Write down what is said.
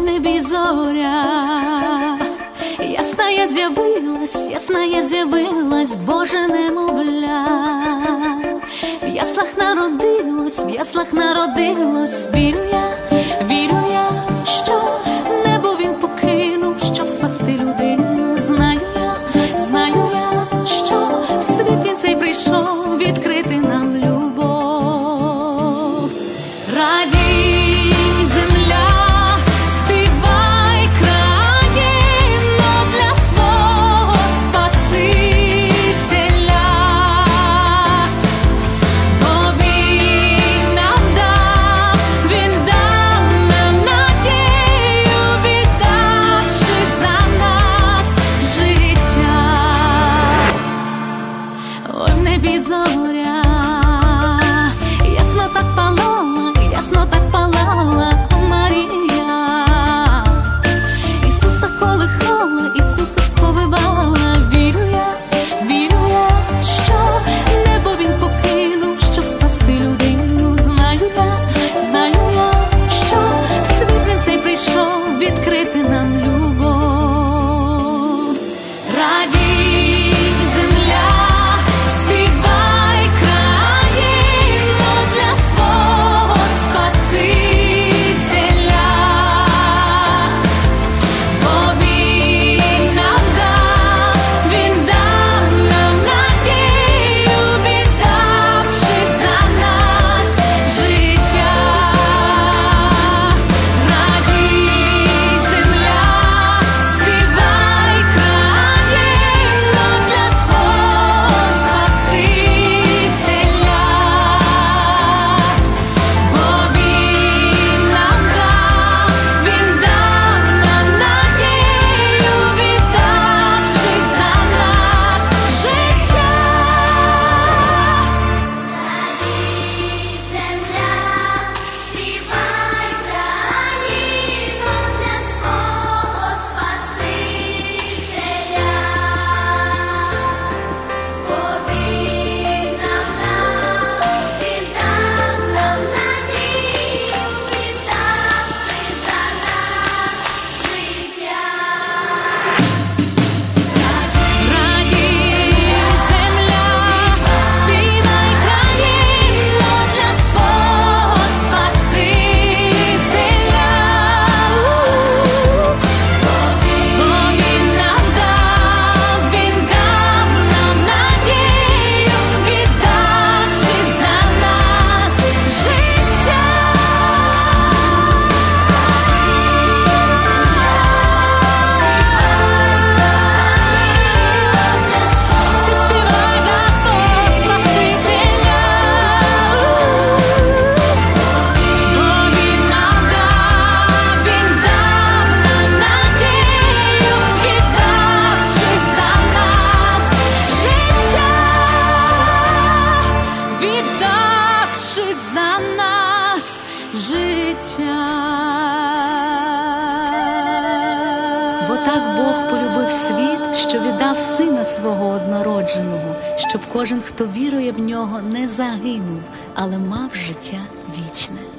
небі зоря, ясна я з'явилась, Боже немовля. В яслах народилось, вірю я, що небо він покинув, щоб спасти людину. Знаю я, що в світ він цей прийшов відкрити нам любов. Радій, земля, співай, країно, для свого Спасителя, бо він нам дав нам надію, віддавши за нас життя. Ой, в небі зоря, ясно так палала Марія, Ісуса колихала, Ісуса сповивала. Вірю я, що небо він покинув, щоб спасти людину. Знаю я, що в світ він цей прийшов відкрити нам любов. Радій, земля, співай, країно, для свого Спасителя, бо він нам дав нам надію, віддавши за нас життя. Радій, земля, співай, країно, для свого Спасителя, бо він нам дав нам надію, віддавши за нас життя. Земля, співай, країно, для свого Спасителя, бо він нам дав нам надію, віддавши за нас життя. Радій, земля, співай, країно, для свого Спасителя, бо він нам дав нам надію, віддавши за нас життя. Ти співай для свого Спасителя, бо він нам дав нам надію, віддавши за нас життя, віддавши за нас життя. Бо так Бог полюбив світ, що віддав Сина Свого однородженого, щоб кожен, хто вірує в Нього, не загинув, але мав життя вічне.